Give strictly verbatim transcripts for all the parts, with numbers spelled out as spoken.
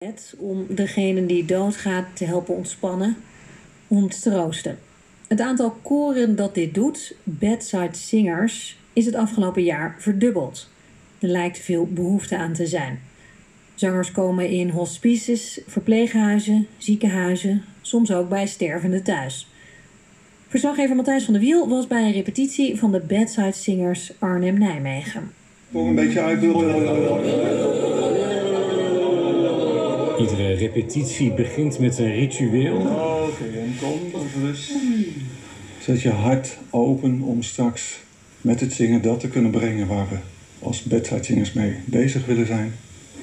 Om degene die doodgaat te helpen ontspannen, om te troosten. Het aantal koren dat dit doet, bedside singers, is het afgelopen jaar verdubbeld. Er lijkt veel behoefte aan te zijn. Zangers komen in hospices, verpleeghuizen, ziekenhuizen, soms ook bij stervenden thuis. Verslaggever Matthijs van der Wiel was bij een repetitie van de Bedside Singers Arnhem-Nijmegen. Kom een beetje uit. Iedere repetitie begint met een ritueel. Oké, okay, en kom rust. Zet je hart open om straks met het zingen dat te kunnen brengen waar we als bedside singers mee bezig willen zijn.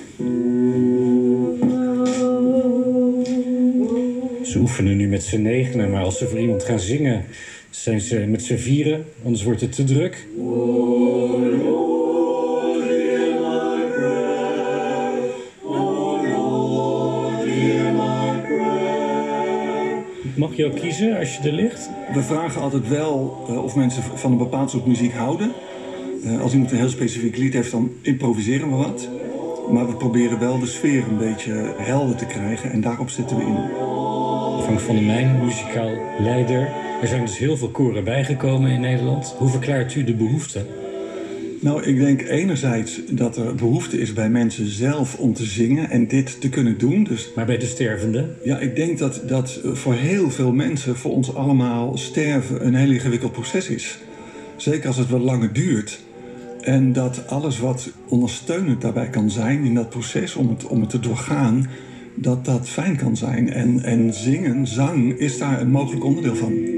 Ze oefenen nu met z'n negenen, maar als ze voor iemand gaan zingen, zijn ze met z'n vieren, anders wordt het te druk. Mag je ook kiezen als je er ligt? We vragen altijd wel uh, of mensen van een bepaald soort muziek houden. Uh, als iemand een heel specifiek lied heeft, dan improviseren we wat. Maar we proberen wel de sfeer een beetje helder te krijgen en daarop zitten we in. Frank van der Mijn, muzikaal leider. Er zijn dus heel veel koren bijgekomen in Nederland. Hoe verklaart u de behoefte? Nou, ik denk enerzijds dat er behoefte is bij mensen zelf om te zingen en dit te kunnen doen. Dus, maar bij de stervenden? Ja, ik denk dat, dat voor heel veel mensen, voor ons allemaal, sterven een heel ingewikkeld proces is. Zeker als het wat langer duurt. En dat alles wat ondersteunend daarbij kan zijn in dat proces om het, om het te doorgaan, dat dat fijn kan zijn. En, en zingen, zang, is daar een mogelijk onderdeel van.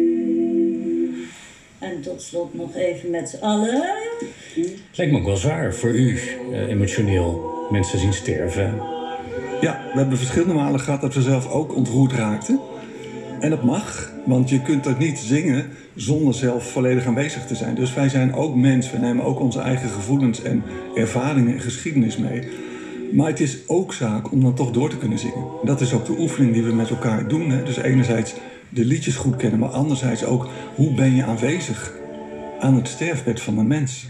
En tot slot nog even met z'n allen. Het lijkt me ook wel zwaar voor u, uh, emotioneel, mensen zien sterven. Ja, we hebben verschillende malen gehad dat we zelf ook ontroerd raakten. En dat mag, want je kunt er niet zingen zonder zelf volledig aanwezig te zijn. Dus wij zijn ook mens, we nemen ook onze eigen gevoelens en ervaringen en geschiedenis mee. Maar het is ook zaak om dan toch door te kunnen zingen. Dat is ook de oefening die we met elkaar doen. Hè? Dus enerzijds de liedjes goed kennen, maar anderzijds ook hoe ben je aanwezig aan het sterfbed van een mens.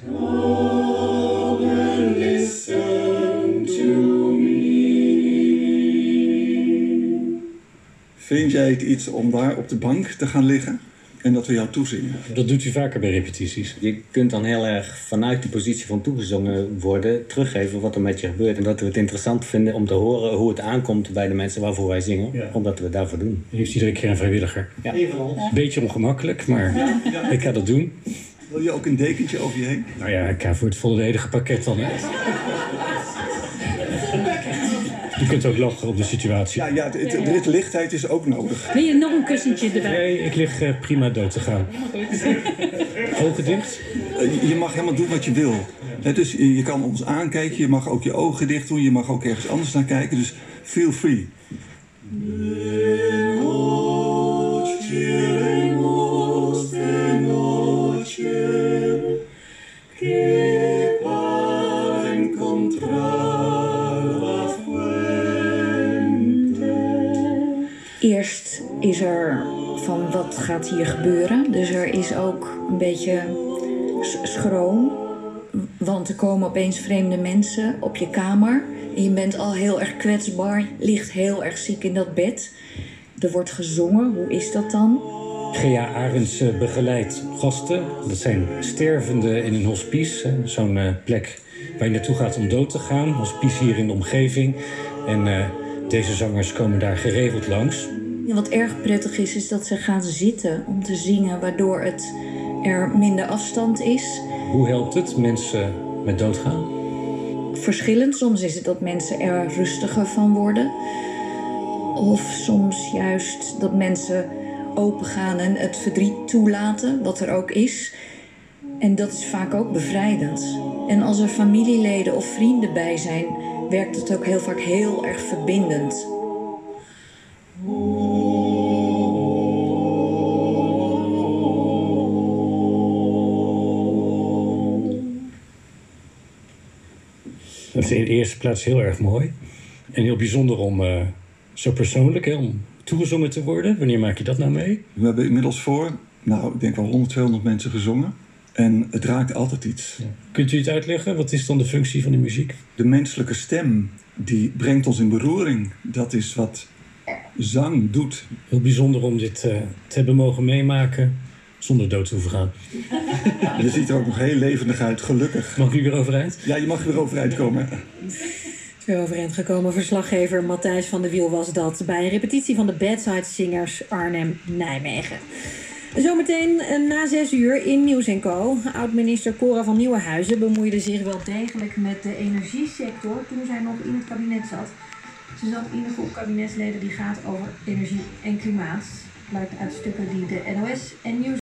Vind jij het iets om daar op de bank te gaan liggen en dat we jou toezingen? Dat doet u vaker bij repetities. Je kunt dan heel erg vanuit de positie van toegezongen worden teruggeven wat er met je gebeurt. En dat we het interessant vinden om te horen hoe het aankomt bij de mensen waarvoor wij zingen. Ja. Omdat we het daarvoor doen. Je heeft iedere keer een vrijwilliger. Ja. Een beetje ongemakkelijk, maar ja. Ja. Ik ga dat doen. Wil je ook een dekentje over je heen? Nou ja, ik ga voor het volledige pakket dan. Hè. Je kunt ook lachen op de situatie. Ja, ja, het, het, er is lichtheid is ook nodig. Wil je nog een kussentje erbij? Nee, ik lig uh, prima dood te gaan. Ogen dicht? Uh, je mag helemaal doen wat je wil. He, dus je, je kan ons aankijken, je mag ook je ogen dicht doen, je mag ook ergens anders naar kijken. Dus feel free. Eerst is er van wat gaat hier gebeuren. Dus er is ook een beetje schroom. Want er komen opeens vreemde mensen op je kamer. En je bent al heel erg kwetsbaar. Ligt heel erg ziek in dat bed. Er wordt gezongen. Hoe is dat dan? Gea Arends begeleidt gasten. Dat zijn stervenden in een hospice. Zo'n plek waar je naartoe gaat om dood te gaan. Hospice hier in de omgeving. En uh, deze zangers komen daar geregeld langs. En wat erg prettig is, is dat ze gaan zitten om te zingen, waardoor het er minder afstand is. Hoe helpt het mensen met doodgaan? Verschillend. Soms is het dat mensen er rustiger van worden. Of soms juist dat mensen opengaan en het verdriet toelaten, wat er ook is. En dat is vaak ook bevrijdend. En als er familieleden of vrienden bij zijn, werkt het ook heel vaak heel erg verbindend. Dat is in de eerste plaats heel erg mooi. En heel bijzonder om uh, zo persoonlijk, hè, om toegezongen te worden. Wanneer maak je dat nou mee? We hebben inmiddels voor, nou, ik denk wel honderd, tweehonderd mensen gezongen. En het raakt altijd iets. Ja. Kunt u het uitleggen? Wat is dan de functie van de muziek? De menselijke stem, die brengt ons in beroering. Dat is wat zang doet. Heel bijzonder om dit uh, te hebben mogen meemaken zonder dood te hoeven gaan. Je ziet er ook nog heel levendig uit, gelukkig. Mag ik u weer overeind? Ja, je mag weer overeind komen. Weer overeind gekomen verslaggever Matthijs van de Wiel was dat bij een repetitie van de Bedside Singers Arnhem-Nijmegen. Zometeen na zes uur in Nieuws en Co. Oud-minister Cora van Nieuwenhuizen bemoeide zich wel degelijk met de energiesector toen zij nog in het kabinet zat. Ze zat in de groep kabinetsleden die gaat over energie en klimaat. Blijkt uit stukken die de N O S en Nieuws